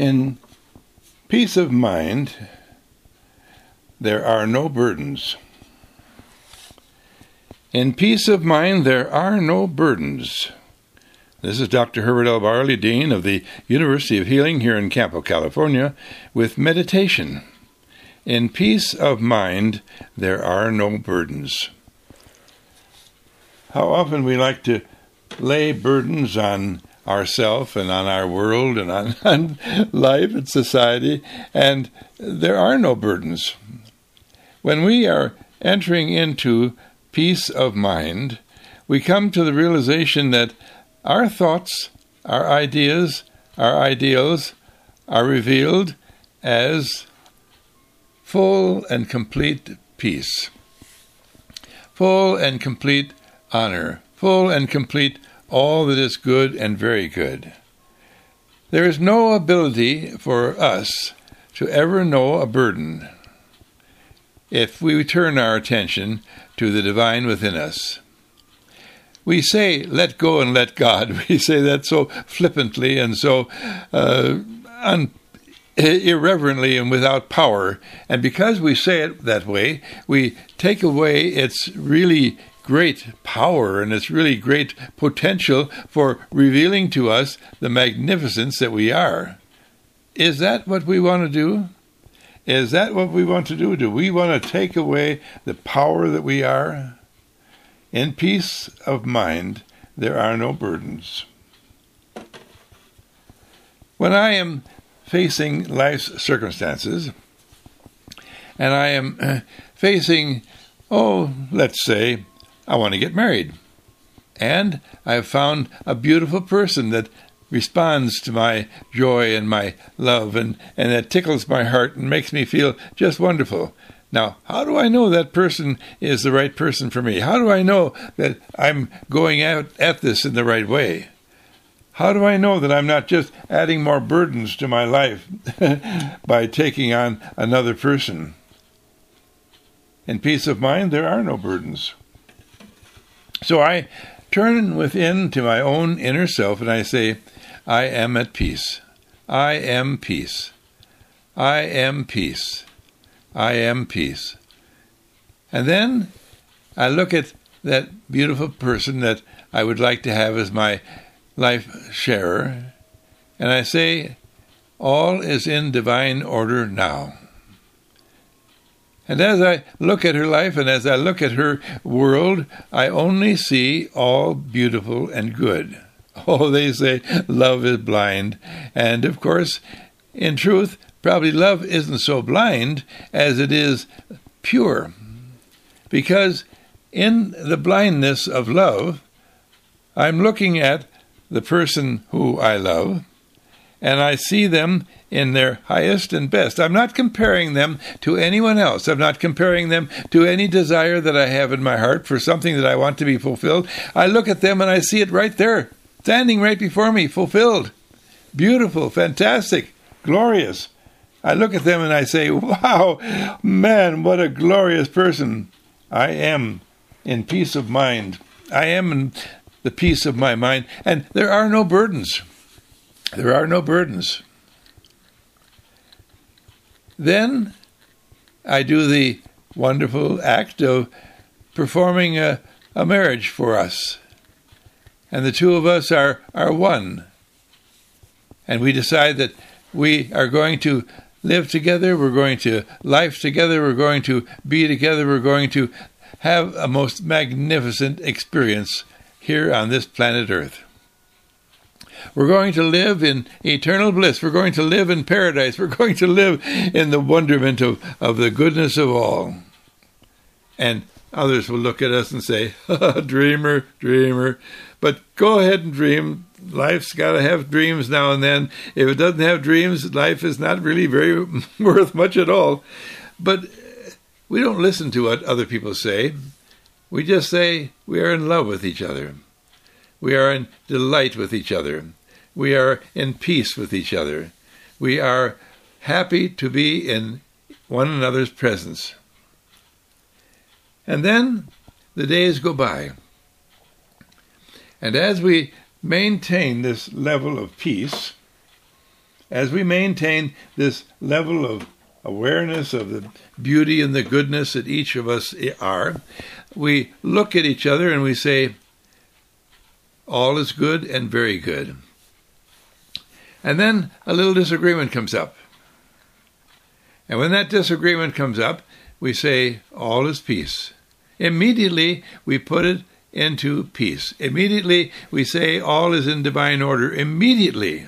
In peace of mind, there are no burdens. In peace of mind, there are no burdens. This is Dr. Herbert L. Barley, Dean of the University of Healing here in Campo, California, with meditation. In peace of mind, there are no burdens. How often we like to lay burdens on ourselves and on our world and on life and society, and there are no burdens. When we are entering into peace of mind, we come to the realization that our thoughts, our ideas, our ideals are revealed as full and complete peace, full and complete honor, full and complete all that is good and very good. There is no ability for us to ever know a burden if we turn our attention to the divine within us. We say, let go and let God. We say that so flippantly and so irreverently and without power. And because we say it that way, we take away its really great power and its really great potential for revealing to us the magnificence that we are. Is that what we want to do? Is that what we want to do? Do we want to take away the power that we are? In peace of mind, there are no burdens. When I am facing life's circumstances, and I am facing, let's say, I want to get married, and I've found a beautiful person that responds to my joy and my love, and that tickles my heart and makes me feel just wonderful. Now, how do I know that person is the right person for me? How do I know that I'm going at this in the right way? How do I know that I'm not just adding more burdens to my life by taking on another person? In peace of mind, there are no burdens. So I turn within to my own inner self and I say, I am at peace. I am peace. I am peace. I am peace. And then I look at that beautiful person that I would like to have as my life sharer, and I say, all is in divine order now. And as I look at her life and as I look at her world, I only see all beautiful and good. Oh, they say love is blind. And of course, in truth, probably love isn't so blind as it is pure. Because in the blindness of love, I'm looking at the person who I love, and I see them in their highest and best. I'm not comparing them to anyone else. I'm not comparing them to any desire that I have in my heart for something that I want to be fulfilled. I look at them and I see it right there, standing right before me, fulfilled, beautiful, fantastic, glorious. I look at them and I say, wow, man, what a glorious person. I am in peace of mind. I am in the peace of my mind, and there are no burdens. There are no burdens. Then I do the wonderful act of performing a marriage for us. And the two of us are one. And we decide that we are going to live together, we're going to life together, we're going to be together, we're going to have a most magnificent experience here on this planet Earth. We're going to live in eternal bliss. We're going to live in paradise. We're going to live in the wonderment of the goodness of all. And others will look at us and say, dreamer, dreamer. But go ahead and dream. Life's got to have dreams now and then. If it doesn't have dreams, life is not really very worth much at all. But we don't listen to what other people say. We just say we are in love with each other. We are in delight with each other. We are in peace with each other. We are happy to be in one another's presence. And then the days go by. And as we maintain this level of peace, as we maintain this level of awareness of the beauty and the goodness that each of us are, we look at each other and we say, all is good and very good. And then a little disagreement comes up. And when that disagreement comes up, we say, all is peace. Immediately, we put it into peace. Immediately, we say, all is in divine order. Immediately.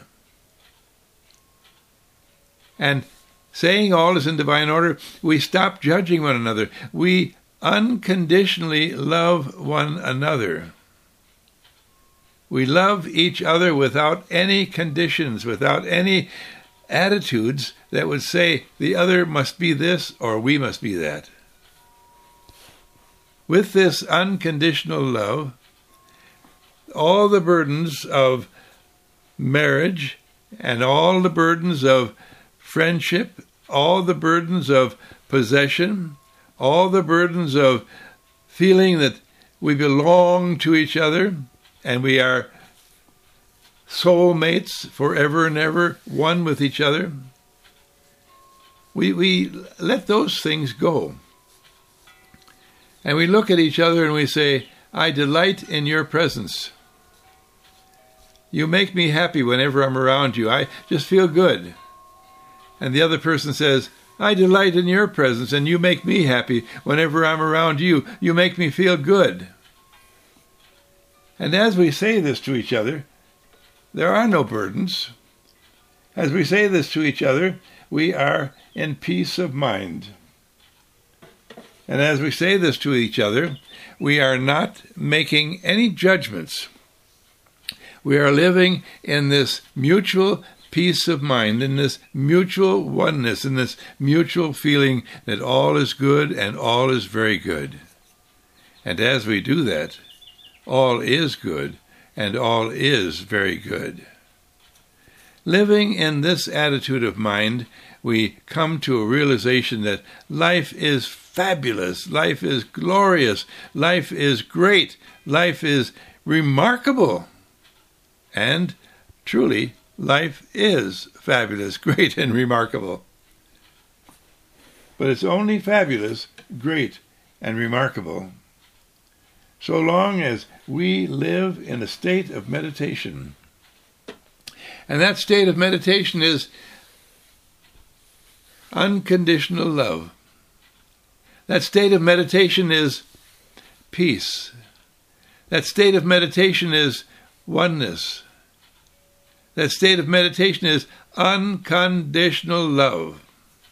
And saying all is in divine order, we stop judging one another. We unconditionally love one another. We love each other without any conditions, without any attitudes that would say the other must be this or we must be that. With this unconditional love, all the burdens of marriage and all the burdens of friendship, all the burdens of possession, all the burdens of feeling that we belong to each other and we are soulmates forever and ever, one with each other, we let those things go. And we look at each other and we say, I delight in your presence. You make me happy whenever I'm around you. I just feel good. And the other person says, I delight in your presence and you make me happy whenever I'm around you. You make me feel good. And as we say this to each other, there are no burdens. As we say this to each other, we are in peace of mind. And as we say this to each other, we are not making any judgments. We are living in this mutual peace of mind, in this mutual oneness, in this mutual feeling that all is good and all is very good. And as we do that, all is good and all is very good. Living in this attitude of mind, we come to a realization that life is fabulous, life is glorious, life is great, life is remarkable. And truly, life is fabulous, great, and remarkable. But it's only fabulous, great, and remarkable so long as we live in a state of meditation. And that state of meditation is unconditional love. That state of meditation is peace. That state of meditation is oneness. That state of meditation is unconditional love.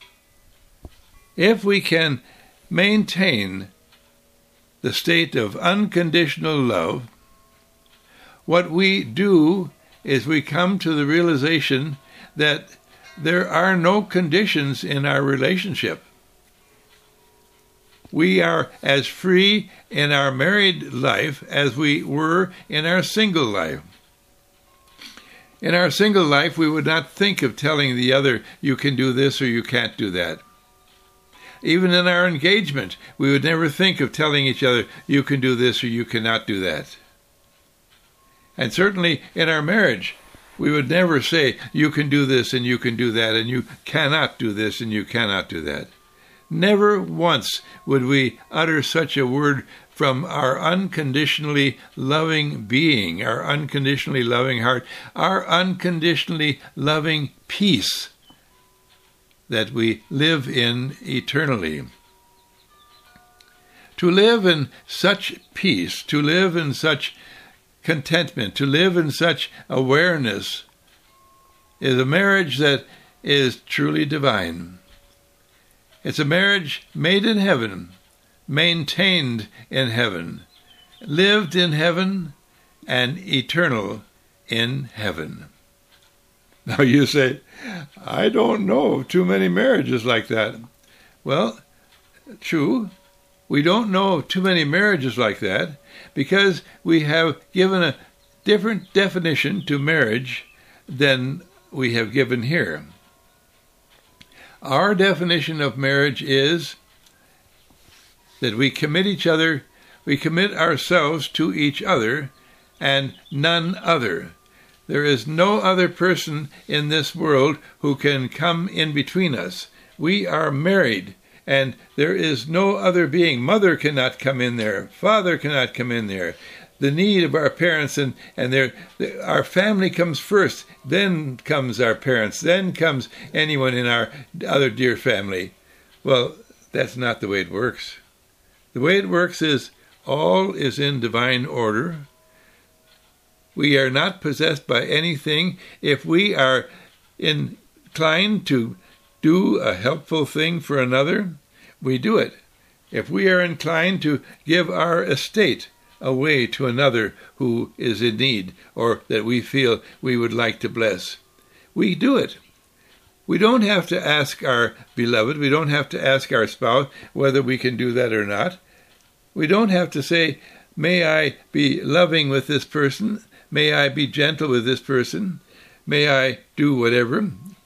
If we can maintain the state of unconditional love, what we do is we come to the realization that there are no conditions in our relationship. We are as free in our married life as we were in our single life. In our single life, we would not think of telling the other, you can do this or you can't do that. Even in our engagement, we would never think of telling each other, you can do this or you cannot do that. And certainly in our marriage, we would never say, you can do this and you can do that, and you cannot do this and you cannot do that. Never once would we utter such a word from our unconditionally loving being, our unconditionally loving heart, our unconditionally loving peace that we live in eternally. To live in such peace, to live in such contentment, to live in such awareness is a marriage that is truly divine. It's a marriage made in heaven, maintained in heaven, lived in heaven, and eternal in heaven. Now you say, I don't know of too many marriages like that. Well, true, we don't know of too many marriages like that because we have given a different definition to marriage than we have given here. Our definition of marriage is that we commit ourselves to each other and none other. There is no other person in this world who can come in between us. We are married, and there is no other being. Mother cannot come in there. Father cannot come in there. The need of our parents and our family comes first. Then comes our parents. Then comes anyone in our other dear family. Well, that's not the way it works. The way it works is all is in divine order. We are not possessed by anything. If we are inclined to do a helpful thing for another, we do it. If we are inclined to give our estate away to another who is in need or that we feel we would like to bless, we do it. We don't have to ask our beloved, we don't have to ask our spouse whether we can do that or not. We don't have to say, may I be loving with this person? May I be gentle with this person? May I do whatever?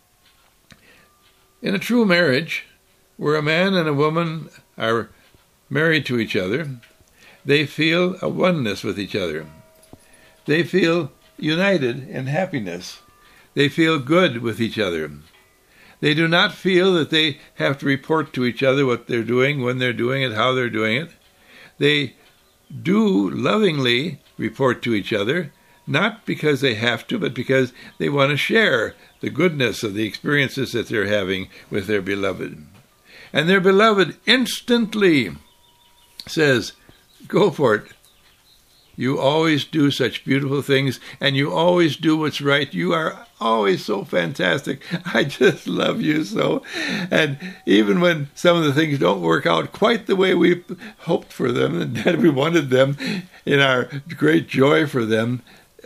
In a true marriage, where a man and a woman are married to each other, they feel a oneness with each other. They feel united in happiness. They feel good with each other. They do not feel that they have to report to each other what they're doing, when they're doing it, how they're doing it. They do lovingly report to each other, not because they have to, but because they want to share the goodness of the experiences that they're having with their beloved. And their beloved instantly says, go for it. You always do such beautiful things, and you always do what's right. You are always so fantastic. I just love you so. And even when some of the things don't work out quite the way we hoped for them and that we wanted them, in our great joy for them,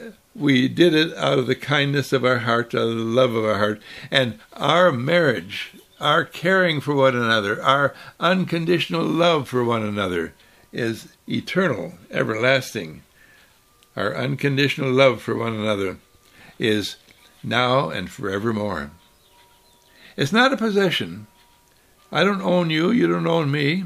we did it out of the kindness of our heart, out of the love of our heart. And our marriage, our caring for one another, our unconditional love for one another is eternal, everlasting. Our unconditional love for one another is now and forevermore. It's not a possession. I don't own you, you don't own me.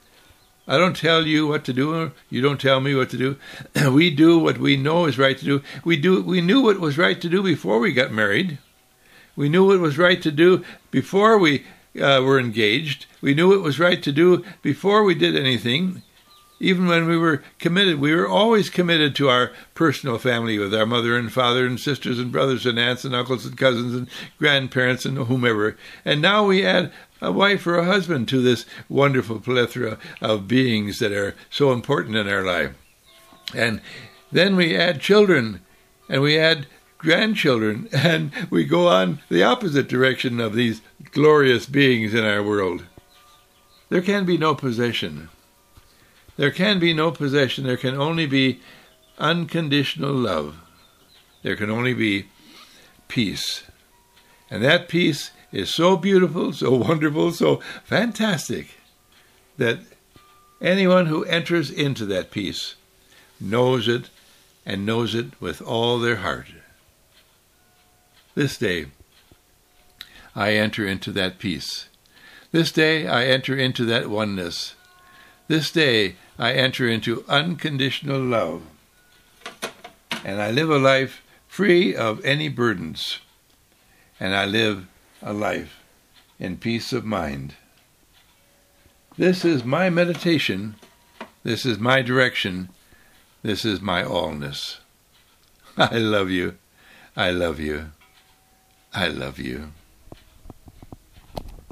I don't tell you what to do, you don't tell me what to do. We do what we know is right to do. We knew what was right to do before we got married. We knew what was right to do before we were engaged. We knew what was right to do before we did anything. Even when we were committed, we were always committed to our personal family with our mother and father and sisters and brothers and aunts and uncles and cousins and grandparents and whomever. And now we add a wife or a husband to this wonderful plethora of beings that are so important in our life. And then we add children, and we add grandchildren, and we go on the opposite direction of these glorious beings in our world. There can be no possession. There can be no possession. There can only be unconditional love. There can only be peace. And that peace is so beautiful, so wonderful, so fantastic, that anyone who enters into that peace knows it and knows it with all their heart. This day, I enter into that peace. This day, I enter into that oneness. This day, I enter into unconditional love. And I live a life free of any burdens. And I live a life in peace of mind. This is my meditation. This is my direction. This is my allness. I love you. I love you. I love you.